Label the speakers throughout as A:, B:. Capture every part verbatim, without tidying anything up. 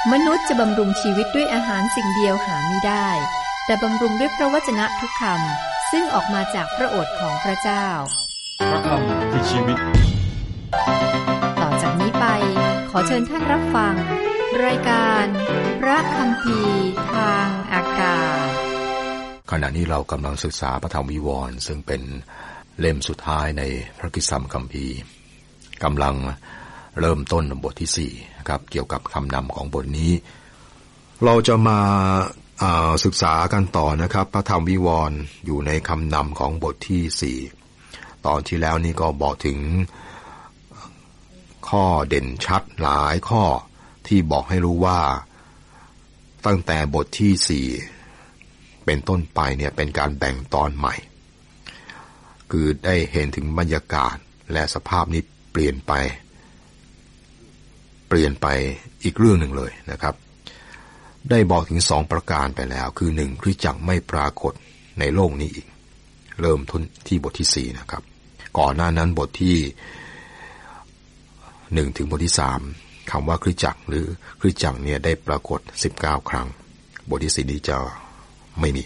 A: มนุษย์จะบำรุงชีวิตด้วยอาหารสิ่งเดียวหาไม่ได้แต่บำรุงด้วยพระวจนะทุกคำซึ่งออกมาจากพระโอษฐ์ของพระเจ้า
B: พระคำคือชีวิต
A: ต่อจากนี้ไปขอเชิญท่านรับฟังรายการพระคัมภีร์ทางอากาศ
C: ขณะนี้เรากำลังศึกษาพระธรรมวิวรณ์ซึ่งเป็นเล่มสุดท้ายในพระกิตติคัมภีร์กำลังเริ่มต้นบทที่สี่ครับเกี่ยวกับคำนำของบทนี้เราจะมาศึกษากันต่อนะครับพระธรรมวิวรณ์อยู่ในคำนำของบทที่สี่ตอนที่แล้วนี่ก็บอกถึงข้อเด่นชัดหลายข้อที่บอกให้รู้ว่าตั้งแต่บทที่สี่เป็นต้นไปเนี่ยเป็นการแบ่งตอนใหม่คือได้เห็นถึงบรรยากาศและสภาพนี้เปลี่ยนไปเปลี่ยนไปอีกเรื่องหนึ่งเลยนะครับได้บอกถึงสองประการไปแล้วคือหนึ่งคริสตจักรไม่ปรากฏในโลกนี้อีกเริ่มต้นที่บทที่สี่นะครับก่อนหน้านั้นบทที่หนึ่งถึงบทที่สามคำว่าคริสตจักรหรือคริสตจักรเนี่ยได้ปรากฏสิบเก้าครั้งบทที่สี่นี้จะไม่มี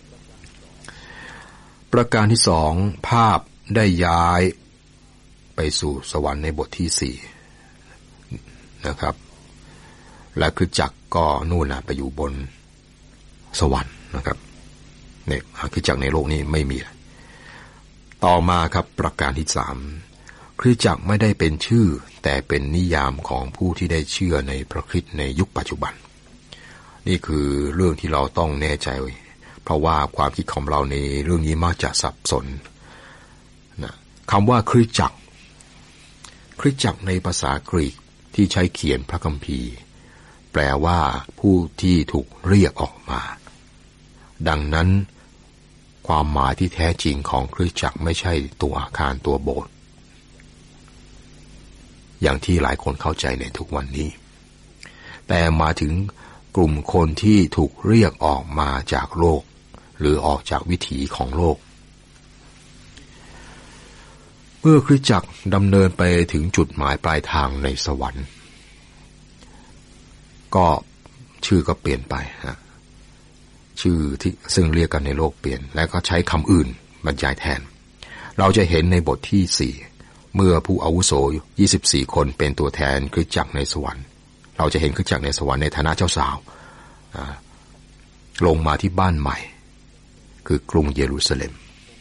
C: ประการที่สองภาพได้ย้ายไปสู่สวรรค์ในบทที่สี่นะครับและคริสตจักรก็นู่นน่ะไปอยู่บนสวรรค์นะครับเนี่ยคริสตจักรในโลกนี้ไม่มีต่อมาครับประการที่สามคริสตจักรไม่ได้เป็นชื่อแต่เป็นนิยามของผู้ที่ได้เชื่อในพระคริสต์ในยุคปัจจุบันนี่คือเรื่องที่เราต้องแน่ใจเพราะว่าความคิดของเราในเรื่องนี้มักจะสับสนนะคำว่าคริสตจักรคริสตจักรในภาษากรีกที่ใช้เขียนพระคัมภีร์แปลว่าผู้ที่ถูกเรียกออกมาดังนั้นความหมายที่แท้จริงของคริสตจักรไม่ใช่ตัวอาคารตัวโบสถ์อย่างที่หลายคนเข้าใจในทุกวันนี้แต่มาถึงกลุ่มคนที่ถูกเรียกออกมาจากโลกหรือออกจากวิถีของโลกเมื่อคริสตจักรดำเนินไปถึงจุดหมายปลายทางในสวรรค์ก็ชื่อก็เปลี่ยนไปฮะชื่อที่ซึ่งเรียกกันในโลกเปลี่ยนและก็ใช้คำอื่นบรรยายแทนเราจะเห็นในบทที่สี่เมื่อผู้อาวุโสยี่สิบสี่คนเป็นตัวแทนคริสตจักรในสวรรค์เราจะเห็นคริสตจักรในสวรรค์ในฐานะเจ้าสาวลงมาที่บ้านใหม่คือกรุงเยรูซาเล็ม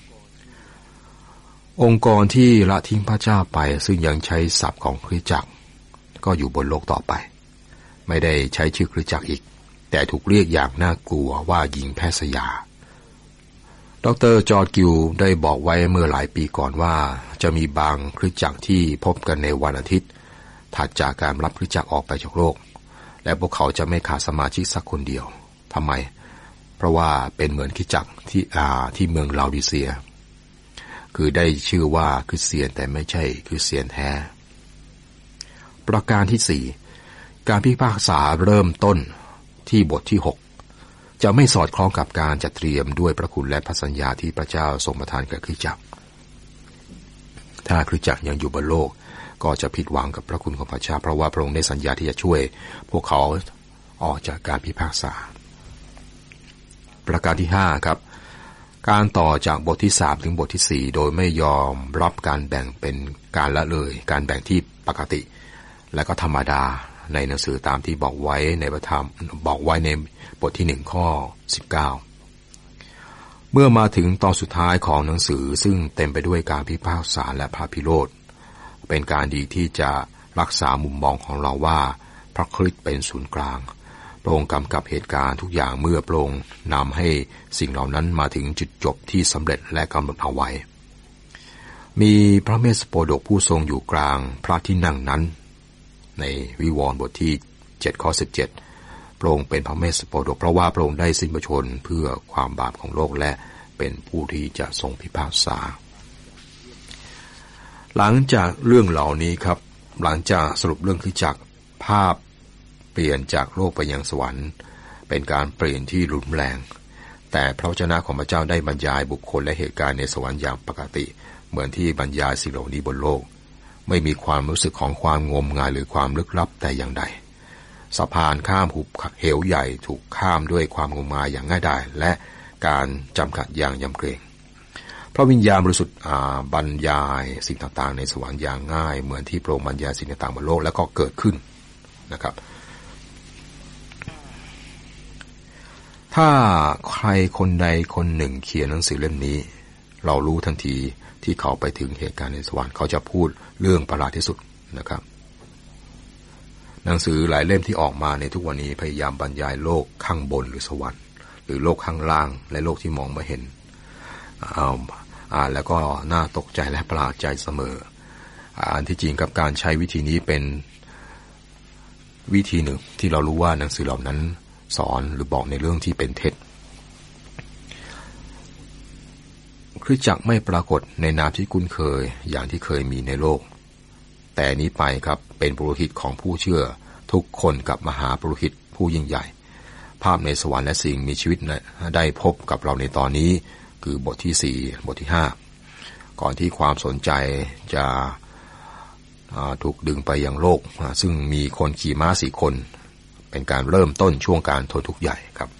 C: องค์กรที่ละทิ้งพระเจ้าไปซึ่งยังใช้ศัพท์ของคริสตจักรก็อยู่บนโลกต่อไปไม่ได้ใช้ชื่อคริสตจักรอีกแต่ถูกเรียกอย่างน่ากลัวว่าหญิงแพทย์สยาดร.จอร์จกิลได้บอกไว้เมื่อหลายปีก่อนว่าจะมีบางคริสตจักรที่พบกันในวันอาทิตย์ถัดจากการรับคริสตจักรออกไปจากโลกและพวกเขาจะไม่ขาดสมาชิกสักคนเดียวทำไมเพราะว่าเป็นเหมือนคริสตจักรที่อ่าที่เมืองลาโอดิเซียคือได้ชื่อว่าคริสเตียนแต่ไม่ใช่คริสเตียนแท้ประการที่สี่การพิพากษาเริ่มต้นที่บทที่หกจะไม่สอดคล้องกับการจัดเตรียมด้วยพระคุณและพระสัญญาที่พระเจ้าทรงประทานแก่คริสตจักรถ้าคริสตจักรยังอยู่บนโลกก็จะผิดหวังกับพระคุณของพระเจ้าเพราะว่าพระองค์ได้สัญญาที่จะช่วยพวกเขาออกจากการพิพากษาประการที่ห้าครับการต่อจากบทที่สามถึงบทที่สี่โดยไม่ยอมรับการแบ่งเป็นการละเลยการแบ่งที่ปกติและก็ธรรมดาในหนังสือตามที่บอกไว้ในพระธรรมบอกไว้ในบทที่หนึ่งข้อสิบเก้าเมื่อมาถึงตอนสุดท้ายของหนังสือซึ่งเต็มไปด้วยการพิพากษาและพระพิโรธเป็นการดีที่จะรักษามุมมองของเราว่าพระคริสต์เป็นศูนย์กลางพระองค์กำกับเหตุการณ์ทุกอย่างเมื่อพระองค์นำให้สิ่งเหล่านั้นมาถึงจุดจบที่สำเร็จและกำหนดเอาไว้มีพระเมสสโปดกผู้ทรงอยู่กลางพระที่นั่งนั้นในวิวรณ์บทที่เจ็ดข้อสิบเจ็ดพระองค์เป็นพระเมสสโปดกเพราะว่าพระองค์ได้สิ้นพระชนม์เพื่อความบาปของโลกและเป็นผู้ที่จะทรงพิพากษาหลังจากเรื่องเหล่านี้ครับหลังจากสรุปเรื่องคริสตจักรภาพเปลี่ยนจากโลกไปยังสวรรค์เป็นการเปลี่ยนที่รุนแรงแต่พระวจนะของพระเจ้าได้บรรยายบุคคลและเหตุการณ์ในสวรรค์อย่างปกติเหมือนที่บรรยายสิ่งเหล่านี้บนโลกไม่มีความรู้สึกของความงมงายหรือความลึกลับแต่อย่างใดสะพานข้ามหุบเหวใหญ่ถูกข้ามด้วยความงมงายอย่างง่ายดายและการจำกัดอย่างยำเกรงพระวิญญาณบริสุทธิ์บรรยายสิ่งต่างๆในสวรรค์อย่างง่ายเหมือนที่พระองค์บรรยายสิ่งต่างๆบนโลกแล้วก็เกิดขึ้นนะครับถ้าใครคนใดคนหนึ่งเขียนหนังสือเล่มนี้เรารู้ทันทีที่เขาไปถึงเหตุการณ์ในสวรรค์เขาจะพูดเรื่องประหลาดที่สุดนะครับหนังสือหลายเล่มที่ออกมาในทุกวันนี้พยายามบรรยายโลกข้างบนหรือสวรรค์หรือโลกข้างล่างและโลกที่มองไม่เห็นเอาอ่านแล้วก็น่าตกใจและประหลาดใจเสมออันที่จริงกับการใช้วิธีนี้เป็นวิธีหนึ่งที่เรารู้ว่าหนังสือเหล่านั้นสอนหรือบอกในเรื่องที่เป็นเท็จคริสตจักรไม่ปรากฏในนามที่คุ้นเคยอย่างที่เคยมีในโลกแต่นี้ไปครับเป็นปุโรหิตของผู้เชื่อทุกคนกับมหาปุโรหิตผู้ยิ่งใหญ่ภาพในสวรรค์และสิ่งมีชีวิตได้พบกับเราในตอนนี้คือบทที่สี่บทที่ห้าก่อนที่ความสนใจจะถูกดึงไปยังโลกซึ่งมีคนขี่ม้าสี่คนเป็นการเริ่มต้นช่วงการทนทุกข์ใหญ่ครับ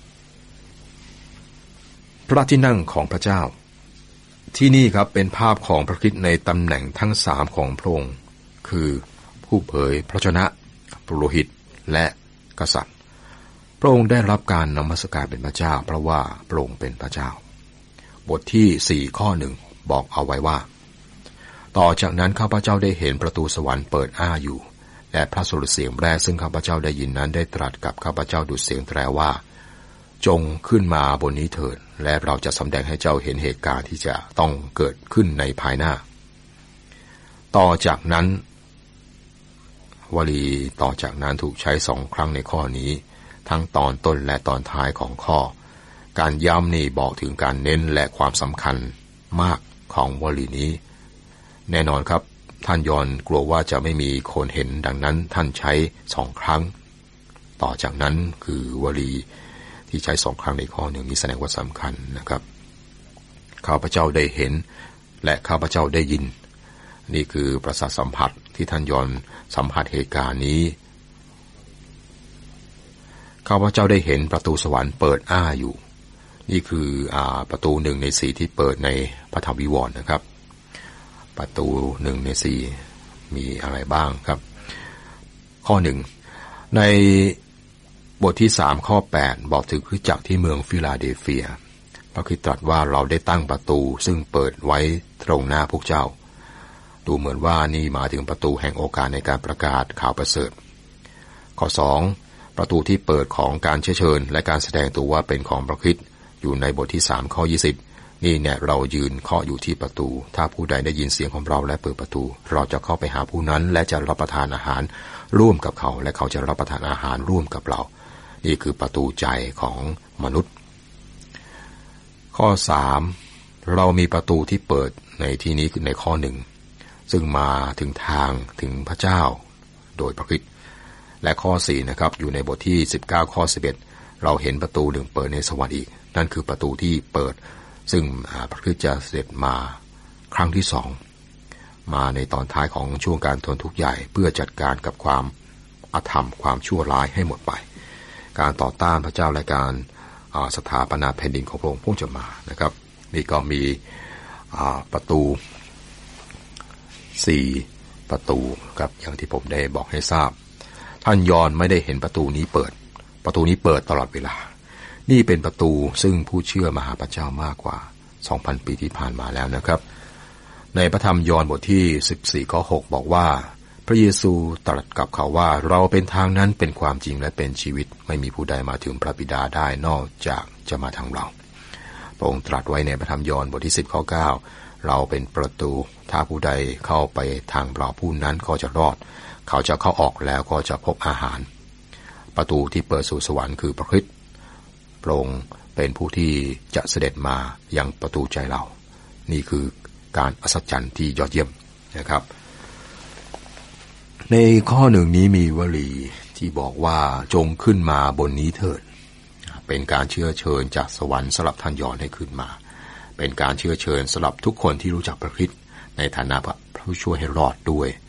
C: พระที่นั่งของพระเจ้าที่นี่ครับเป็นภาพของพระคริสต์ในตำแหน่งทั้งสามของพระองค์คือผู้เผยพระชนะปุโรหิตและกษัตริย์พระองค์ได้รับการนมัสการเป็นพระเจ้าเพราะว่าพระองค์เป็นพระเจ้าบทที่สี่ข้อหนึ่งบอกเอาไว้ว่าต่อจากนั้นข้าพเจ้าได้เห็นประตูสวรรค์เปิดอ้าอยู่และพระสุรเสียงแรกซึ่งข้าพเจ้าได้ยินนั้นได้ตรัสกับข้าพเจ้าดุจเสียงแตรว่าจงขึ้นมาบนนี้เถิดและเราจะสำแดงให้เจ้าเห็นเหตุการณ์ที่จะต้องเกิดขึ้นในภายหน้าต่อจากนั้นวลีต่อจากนั้นถูกใช้สองครั้งในข้อนี้ทั้งตอนต้นและตอนท้ายของข้อการย้ำนี่บอกถึงการเน้นและความสำคัญมากของวลีนี้แน่นอนครับท่านยอห์นกลัวว่าจะไม่มีคนเห็นดังนั้นท่านใช้สองครั้งต่อจากนั้นคือวลีที่ใช้สองครั้งในข้อหนึ่งนี้แสดงว่าสำคัญนะครับข้าพเจ้าได้เห็นและข้าพเจ้าได้ยินนี่คือประสาทสัมผัสที่ท่านยอห์นสัมผัสเหตุการณ์นี้ข้าพเจ้าได้เห็นประตูสวรรค์เปิดอ้าอยู่นี่คืออ่าประตูหนึ่งในสี่ที่เปิดในพระธรรมวิวรณ์นะครับประตูหนึ่งในสี่มีอะไรบ้างครับข้อหนึ่งในบทที่สามข้อแปดบอกถึงคริสตจักรที่เมืองฟิลาเดลเฟียพระคริสต์ตรัสว่าเราได้ตั้งประตูซึ่งเปิดไว้ตรงหน้าพวกเจ้าดูเหมือนว่านี่หมายถึงประตูแห่งโอกาสในการประกาศข่าวประเสริฐข้อสองประตูที่เปิดของการเชื้อเชิญและการแสดงตัวว่าเป็นของพระคริสต์อยู่ในบทที่สามข้อยี่สิบนี่เนี่ยเรายืนเคาะอยู่ที่ประตูถ้าผู้ใดได้ยินเสียงของเราและเปิดประตูเราจะเข้าไปหาผู้นั้นและจะรับประทานอาหารร่วมกับเขาและเขาจะรับประทานอาหารร่วมกับเรานี่คือประตูใจของมนุษย์ข้อสามเรามีประตูที่เปิดในที่นี้คือในข้อหนึ่งซึ่งมาถึงทางถึงพระเจ้าโดยพระคริสต์และข้อสี่นะครับอยู่ในบทที่สิบเก้าข้อสิบเอ็ดเราเห็นประตูหนึ่งเปิดในสวรรค์อีกนั่นคือประตูที่เปิดซึ่งพระคริสต์จะเสด็จมาครั้งที่สองมาในตอนท้ายของช่วงการทนทุกข์ใหญ่เพื่อจัดการกับความอธรรมความชั่วร้ายให้หมดไปการต่อต้านพระเจ้าและการสถาปนาแผ่นดินของพระองค์พุ่งจะมานะครับนี่ก็มีประตูสี่ประตูครับอย่างที่ผมได้บอกให้ทราบท่านยอห์นไม่ได้เห็นประตูนี้เปิดประตูนี้เปิดตลอดเวลานี่เป็นประตูซึ่งผู้เชื่อมาหาพระเจ้ามากกว่า สองพัน ปีที่ผ่านมาแล้วนะครับในพระธรรมยอห์นบทที่สิบสี่ข้อหกบอกว่าพระเยซูตรัสกับเขาว่าเราเป็นทางนั้นเป็นความจริงและเป็นชีวิตไม่มีผู้ใดมาถึงพระบิดาได้นอกจากจะมาทางเราพระองค์ตรัสไว้ในพระธรรมยอห์นบทที่สิบข้อเก้าเราเป็นประตูถ้าผู้ใดเข้าไปทางเราผู้นั้นก็จะรอดเขาจะเข้าออกแล้วก็จะพบอาหารประตูที่เปิดสู่สวรรค์คือพระคริสต์พระองค์เป็นผู้ที่จะเสด็จมายังประตูใจเรานี่คือการอัศจรรย์ที่ยอดเยี่ยมนะครับในข้อหนึ่งนี้มีวลีที่บอกว่าจงขึ้นมาบนนี้เถิดเป็นการเชื้อเชิญจากสวรรค์สำหรับท่านยอห์นให้ขึ้นมาเป็นการเชื้อเชิญสำหรับทุกคนที่รู้จักพระคริสต์ในฐานะพระผู้ช่วยให้รอดด้วย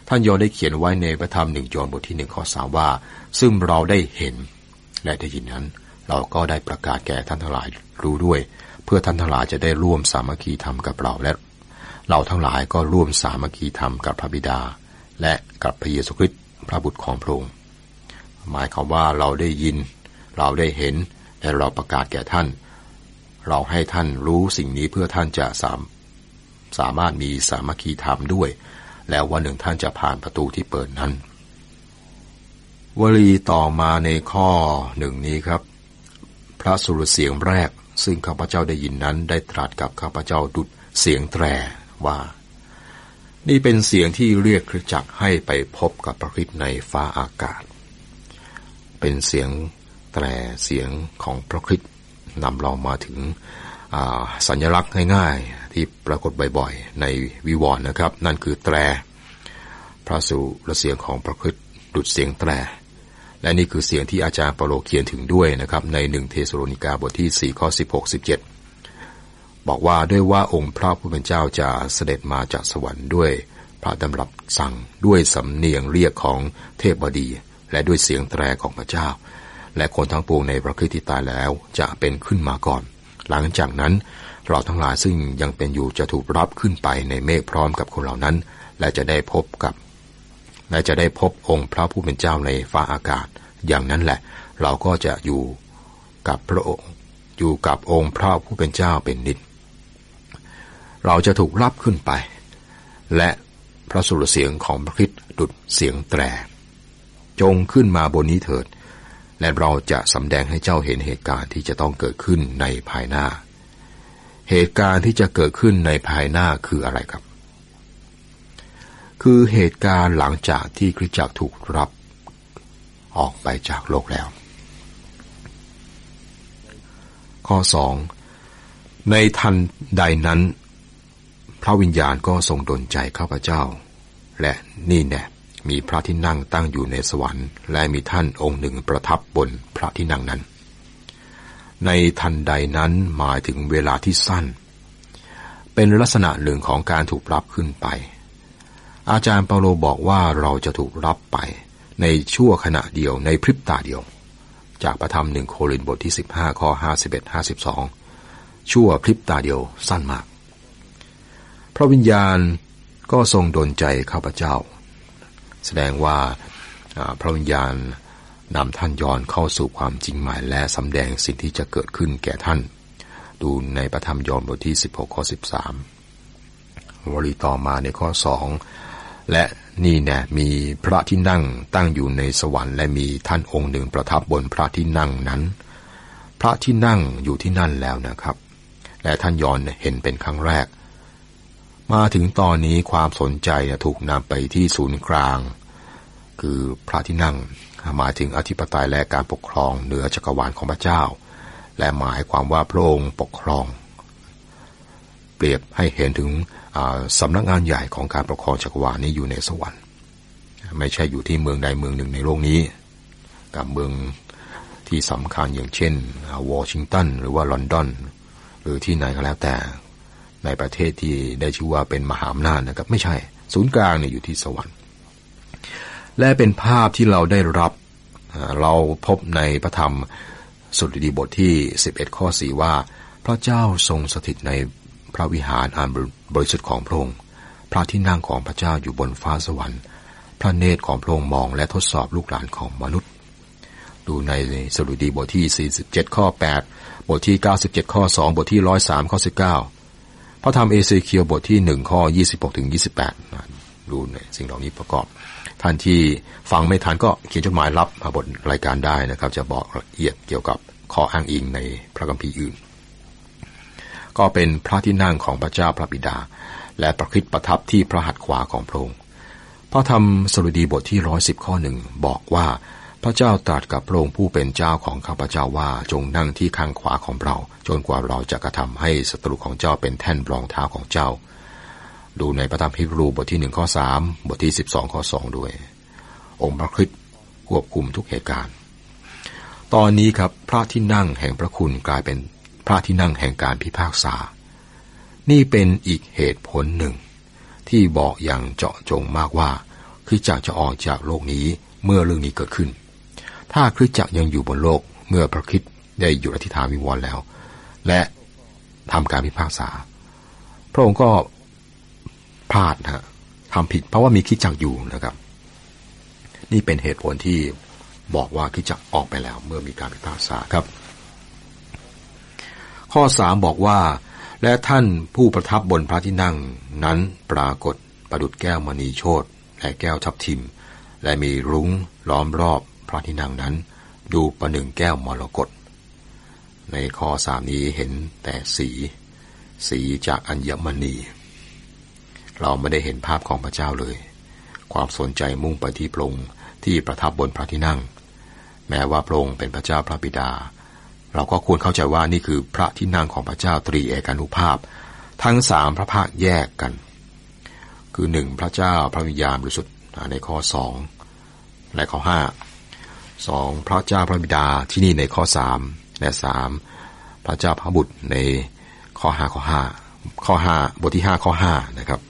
C: ท่านยอห์นได้เขียนไว้ในพระธรรมหนึ่งยอห์นบทที่หนึ่งข้อสามว่าซึ่งเราได้เห็นและได้ยินนั้นเราก็ได้ประกาศแก่ท่านทั้งหลายรู้ด้วยเพื่อท่านทั้งหลายจะได้ร่วมสามัคคีธรรมกับเราและเราทั้งหลายก็ร่วมสามัคคีธรรมกับพระบิดาและกับพระเยซูคริสต์พระบุตรของพระองค์หมายความว่าเราได้ยินเราได้เห็นและเราประกาศแก่ท่านเราให้ท่านรู้สิ่งนี้เพื่อท่านจะสามสามารถมีสามัคคีธรรมด้วยแล้ววันหนึ่งท่านจะผ่านประตูที่เปิดนั้นวลีต่อมาในข้อหนึ่งนี้ครับพระสุรเสียงแรกซึ่งข้าพเจ้าได้ยินนั้นได้ตรัสกับข้าพเจ้าดุจเสียงแตรว่านี่เป็นเสียงที่เรียกคริสตจักรให้ไปพบกับพระคริสต์ในฟ้าอากาศเป็นเสียงแตรเสียงของพระคริสต์นำเรามาถึงสัญลักษณ์ง่ายๆที่ปรากฏบ่อยๆในวิวรณ์นะครับนั่นคือแตรพระสุรเสียงของพระคริสต์ดุจเสียงแตรและนี่คือเสียงที่อาจารย์เปาโลเขียนถึงด้วยนะครับในหนึ่งเธสโลนิกาบทที่สี่ข้อสิบหก สิบเจ็ดบอกว่าด้วยว่าองค์พระผู้เป็นเจ้าจะเสด็จมาจากสวรรค์ด้วยพระดำรับสั่งด้วยสำเนียงเรียกของเทพบดีและด้วยเสียงแตรของพระเจ้าและคนทั้งปวงในพระคริสต์ที่ตายแล้วจะเป็นขึ้นมาก่อนหลังจากนั้นเราทั้งหลายซึ่งยังเป็นอยู่จะถูกรับขึ้นไปในเมฆพร้อมกับคนเหล่านั้นและจะได้พบกับและจะได้พบองค์พระผู้เป็นเจ้าในฟ้าอากาศอย่างนั้นแหละเราก็จะอยู่กับพระองค์อยู่กับองค์พระผู้เป็นเจ้าเป็นนิจเราจะถูกรับขึ้นไปและพระสุรเสียงของพระคริสต์ดุจเสียงแตรจงขึ้นมาบนนี้เถิดและเราจะสำแดงให้เจ้าเห็นเหตุการณ์ที่จะต้องเกิดขึ้นในภายหน้าเหตุการณ์ที่จะเกิดขึ้นในภายหน้าคืออะไรครับคือเหตุการณ์หลังจากที่คริสตจักรถูกรับออกไปจากโลกแล้วข้อสองในทันใดนั้นพระวิญญาณก็ทรงดลใจข้าพเจ้าและนี่แน่มีพระที่นั่งตั้งอยู่ในสวรรค์และมีท่านองค์หนึ่งประทับบนพระที่นั่งนั้นในทันใดนั้นหมายถึงเวลาที่สั้นเป็นลักษณะหนึ่งของการถูกรับขึ้นไปอาจารย์เปาโลบอกว่าเราจะถูกรับไปในชั่วขณะเดียวในพริบตาเดียวจากพระธรรมหนึ่งโครินธ์บทที่สิบห้าข้อห้าสิบเอ็ด ห้าสิบสองชั่วพริบตาเดียวสั้นมากพระวิญญาณก็ทรงดลใจข้าพเจ้าแสดงว่าพระวิญญาณนำท่านย้อนเข้าสู่ความจริงใหม่และสำแดงสิ่งที่จะเกิดขึ้นแก่ท่านดูในพระธรรมยอห์นบทที่สิบหกข้อสิบสามวลีต่อมาในข้อสองและนี่แน่มีพระที่นั่งตั้งอยู่ในสวรรค์และมีท่านองค์หนึ่งประทับบนพระที่นั่งนั้นพระที่นั่งอยู่ที่นั่นแล้วนะครับและท่านยอห์นเห็นเป็นครั้งแรกมาถึงตอนนี้ความสนใจถูกนำไปที่ศูนย์กลางคือพระที่นั่งหมายถึงอธิปไตยและการปกครองเหนือจักรวาลของพระเจ้าและหมายความว่าพระองค์ปกครองเปรียบให้เห็นถึงสำนักงานใหญ่ของการปกครองจักรวาลนี้อยู่ในสวรรค์ไม่ใช่อยู่ที่เมืองใดเมืองหนึ่งในโลกนี้กับเมืองที่สำคัญอย่างเช่นวอชิงตันหรือว่าลอนดอนหรือที่ไหนก็แล้วแต่ในประเทศที่ได้ชื่อว่าเป็นมหาอำนาจนะครับไม่ใช่ศูนย์กลางเนี่ยอยู่ที่สวรรค์และเป็นภาพที่เราได้รับเราพบในพระธรรมสดุดีบทที่สิบเอ็ดข้อสี่ว่าพระเจ้าทรงสถิตในพระวิหารอันบริสุทธิ์ของพระองค์พระที่นั่งของพระเจ้าอยู่บนฟ้าสวรรค์พระเนตรของพระองค์มองและทดสอบลูกหลานของมนุษย์ดูในสดุดีบทที่สี่สิบเจ็ดข้อแปดบทที่เก้าสิบเจ็ดข้อสองบทที่หนึ่งร้อยสามข้อสิบเก้าพระธรรมเอเซเคียลบทที่หนึ่งข้อยี่สิบหกถึงยี่สิบแปดดูในสิ่งเหล่านี้ประกอบท่านที่ฟังไม่ทันก็เขียนจดหมายรับมาบทรายการได้นะครับจะบอกละเอียดเกี่ยวกับข้ออ้างอิงในพระคัมภีร์อื่นก็เป็นพระที่นั่งของพระเจ้าพระบิดาและพระคริสต์ประทับที่พระหัตถ์ขวาของพระองค์พระธรรมสดุดีบทที่หนึ่งร้อยสิบข้อหนึ่งบอกว่าพระเจ้าตรัสกับพระองค์ผู้เป็นเจ้าของข้าพเจ้าว่าจงนั่งที่ข้างขวาของเราจนกว่าเราจะกระทำให้ศัตรูของเจ้าเป็นแท่นรองเท้าของเจ้าดูในพระธรรมฮีบรูบทที่หนึ่งข้อสามบทที่สิบสองข้อสองด้วยองค์พระคริสต์ควบคุมทุกเหตุการณ์ตอนนี้ครับพระที่นั่งแห่งพระคุณกลายเป็นพระที่นั่งแห่งการพิพากษานี่เป็นอีกเหตุผลหนึ่งที่บอกอย่างเจาะจงมากว่าคริสตจักรจะออกจากโลกนี้เมื่อเรื่องนี้เกิดขึ้นถ้าคริสตจักรยังอยู่บนโลกเมื่อพระคริสต์ได้หยุดอธิษฐานวิงวอนแล้วและทำการพิพากษาพระองค์ก็พลาดนะฮะทำผิดเพราะว่ามีคริสตจักรอยู่นะครับนี่เป็นเหตุผลที่บอกว่าคริสตจักรออกไปแล้วเมื่อมีการพิพากษาครับข้อสามบอกว่าและท่านผู้ประทับบนพระที่นั่งนั้นปรากฏประดุจแก้วมณีโชติและแก้วทับทิมและมีรุ้งล้อมรอบพระที่นั่งนั้นดูประหนึ่งแก้วมรกตในข้อสามนี้เห็นแต่สีสีจากอัญมณีเราไม่ได้เห็นภาพของพระเจ้าเลยความสนใจมุ่งไปที่พระองค์ที่ประทับบนพระที่นั่งแม้ว่าพระองค์เป็นพระเจ้าพระบิดาเราก็ควรเข้าใจว่านี่คือพระที่นั่งของพระเจ้าตรีเอกานุภาพทั้งสามพระภาคแยกกันคือหนึ่งพระเจ้าพระวิญญาณบริสุทธิ์ในข้อสองและข้อห้าสองพระเจ้าพระบิดาที่นี่ในข้อสามและสามพระเจ้าพระบุตรในข้อห้าข้อห้าข้อห้าบทที่ห้าข้อห้านะครับ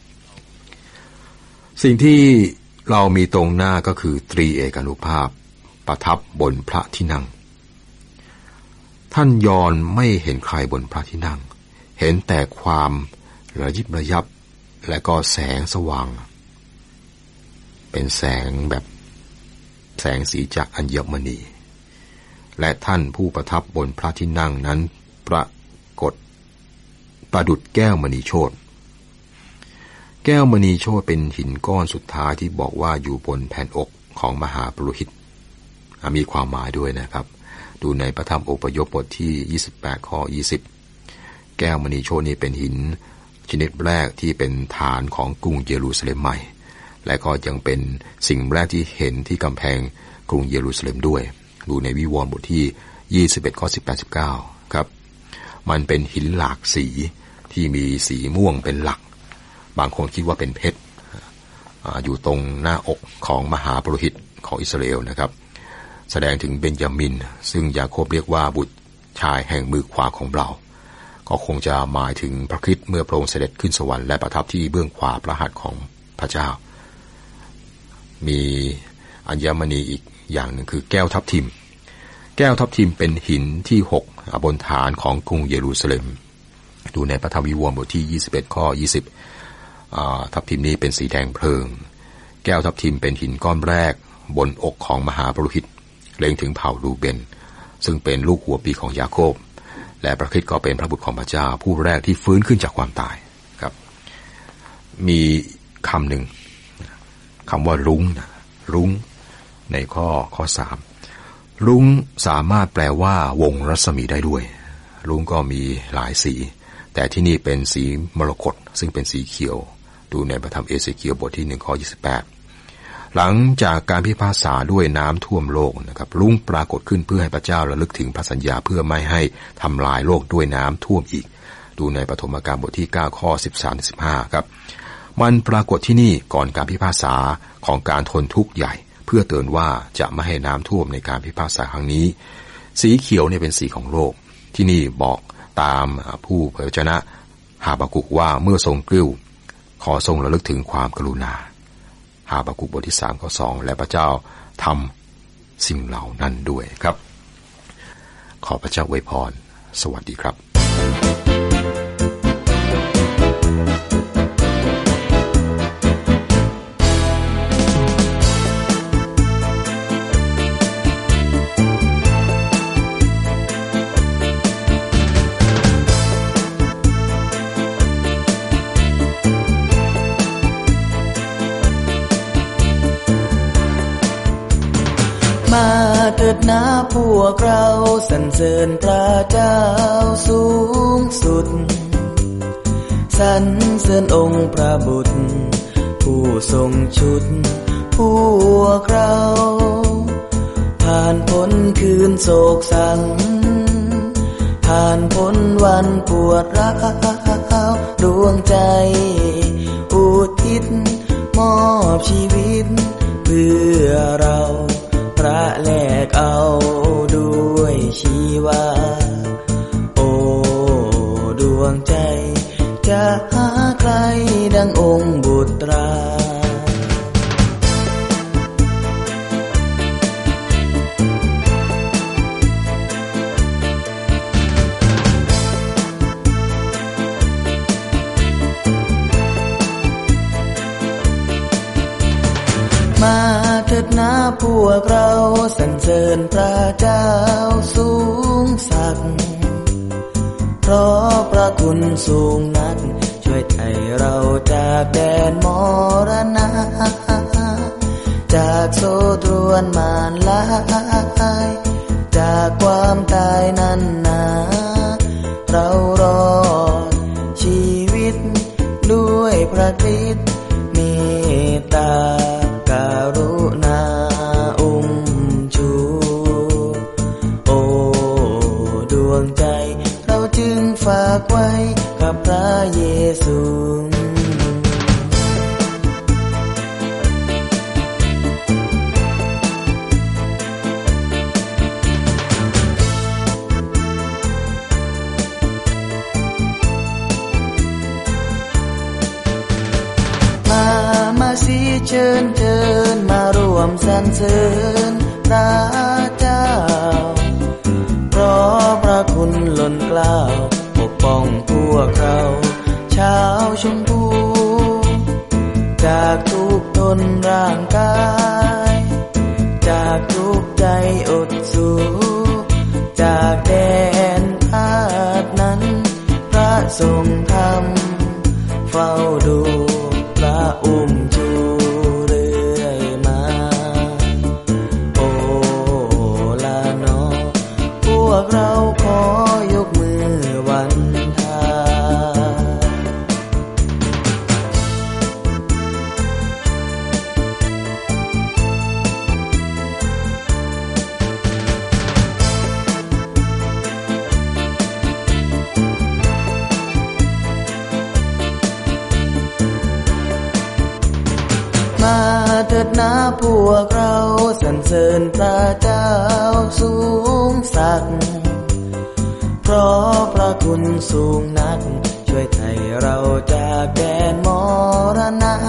C: สิ่งที่เรามีตรงหน้าก็คือตรีเอกานุภาพประทับบนพระที่นั่งท่านยอห์นไม่เห็นใครบนพระที่นั่งเห็นแต่ความระยิบระยับและก็แสงสว่างเป็นแสงแบบแสงสีจากอัญมณีและท่านผู้ประทับบนพระที่นั่งนั้นปรากฏประดุจแก้วมณีโชติแก้วมณีโชติเป็นหินก้อนสุดท้ายที่บอกว่าอยู่บนแผ่นอกของมหาปุโรหิตมีความหมายด้วยนะครับดูในพระธรรมอพยพบทที่ยี่สิบแปดข้อยี่สิบแก้วมณีโชตินี้เป็นหินชนิดแรกที่เป็นฐานของกรุงเยรูซาเล็มใหม่และก็ยังเป็นสิ่งแรกที่เห็นที่กำแพงกรุงเยรูซาเล็มด้วยดูในวิวรณ์บทที่ยี่สิบเอ็ดข้อสิบแปด สิบเก้าครับมันเป็นหินหลากสีที่มีสีม่วงเป็นหลักบางคนคิดว่าเป็นเพชร อ, อยู่ตรงหน้าอกของมหาปุโรหิตของอิสราเอลนะครับแสดงถึงเบนจามินซึ่งยาโคบเรียกว่าบุตรชายแห่งมือขวาของเราก็คงจะหมายถึงพระคริสต์เมื่อพระองค์เสด็จขึ้นสวรรค์และประทับที่เบื้องขวาพระหัตถ์ของพระเจ้ามีอัญมณีอีกอย่างหนึ่งคือแก้วทับทิมแก้วทับทิมเป็นหินที่หกบนฐานของกรุงเยรูซาเล็มดูในพระธรรมวิวรณ์บทที่ยี่สิบเอ็ดข้อยี่สิบทับทิมนี้เป็นสีแดงเพลิงแก้วทับทิมเป็นหินก้อนแรกบนอกของมหาปุโรหิตเล็งถึงเผ่ารูเบนซึ่งเป็นลูกหัวปีของยาโคบและพระคริสต์ก็เป็นพระบุตรของพระเจ้าผู้แรกที่ฟื้นขึ้นจากความตายครับมีคำหนึ่งคำว่ารุ้งนะรุ้งในข้อข้อสามรุ้งสามารถแปลว่าวงรัศมีได้ด้วยรุ้งก็มีหลายสีแต่ที่นี่เป็นสีมรกตซึ่งเป็นสีเขียวดูในพระธรรมเอเสเคียลบทที่หนึ่งข้อยี่สิบแปดหลังจากการพิพากษาด้วยน้ำท่วมโลกนะครับรุ้งปรากฏขึ้นเพื่อให้พระเจ้าระลึกถึงพระสัญญาเพื่อไม่ให้ทำลายโลกด้วยน้ำท่วมอีกดูในปฐมกาลบทที่เก้าข้อสิบสามถึงสิบห้าครับมันปรากฏที่นี่ก่อนการพิพากษาของการทนทุกข์ใหญ่เพื่อเตือนว่าจะไม่ให้น้ำท่วมในการพิพากษาครั้งนี้สีเขียวเนี่ยเป็นสีของโลกที่นี่บอกตามผู้เผยพระชนะฮาบากุกว่าเมื่อทรงกริ้วขอทรงระลึกถึงความกรุณาฮาบากุกบทที่สามข้อสองและพระเจ้าทำสิ่งเหล่านั้นด้วยครับขอพระเจ้าอวยพรสวัสดีครับ
D: มาเถิดนะพวกเราสรรเสริญพระเจ้าสูงสุดสรรเสริญองค์พระบุตรผู้ทรงชุดพวกเราผ่านพ้นคืนโศกสังผ่านพ้นวันปวดร้าวดวงใจอุทิศมอบชีวิตเพื่อเราพระแลกเอาด้วยชีวาโอ้ดวงใจจะหาใครดังองค์บุตรามาเถิดนะพวกเราสรรเสริญพระเจ้าสูงสักเพราะพระคุณสูงนักช่วยไถ่เราจากแดนมรณะจากโซ่ตรวนมารร้ายจากความตายนั้นนาเรารอดชีวิตด้วยพระคริสต์เมตตากรุณาอุ้มชูโอ้ดวงใจเราจึงฝากไว้กับพระเยซูเชิญเชิญมาร่วมสรรเสริญพระเจ้าเพราะพระคุณล้นเกล้าปกป้องพวกเราชาวชมพูจากทุกทนร่างกายจากทุกใจอดสู้จากแดนธาตุนั้นพระทรงธรรมเฝ้าดูพระอุ้มชูพวกเราขอยกมือวันทามาเถิดนะพวกเราสรรเสริญพระเจ้าสูงสักเพราะพระคุณสูงนักช่วยไถ่เราจากแดนมรณะ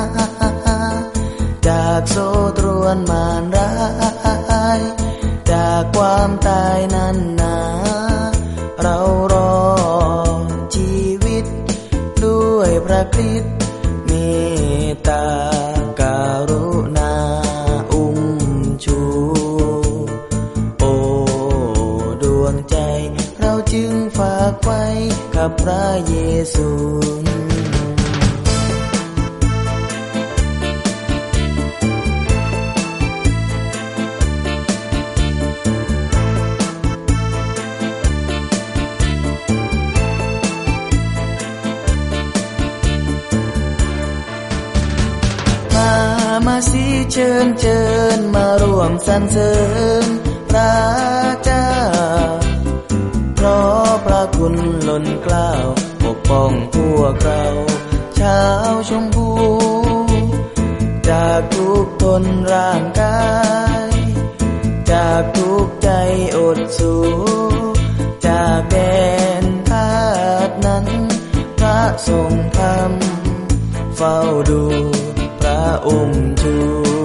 D: จากโซ่ตรวนมารร้ายจากความตายนั้นนาเรารอชีวิตด้วยพระคริสต์เมตตากรุณาอุ้มชูโอ้ดวงใจเราจึงฝากไว้กับพระเยซูมามาสิเชิญเชิญมาร่วมสรรเสริญพระเจ้าเพราะพระคุณล้นเกล้าปกป้องพวกเราชาวชมพูจากทุกทนร่างกายจากทุกใจอดสู้จากแดนธาตุนั้นพระทรงธรรมเฝ้าดูพระอุ้มชู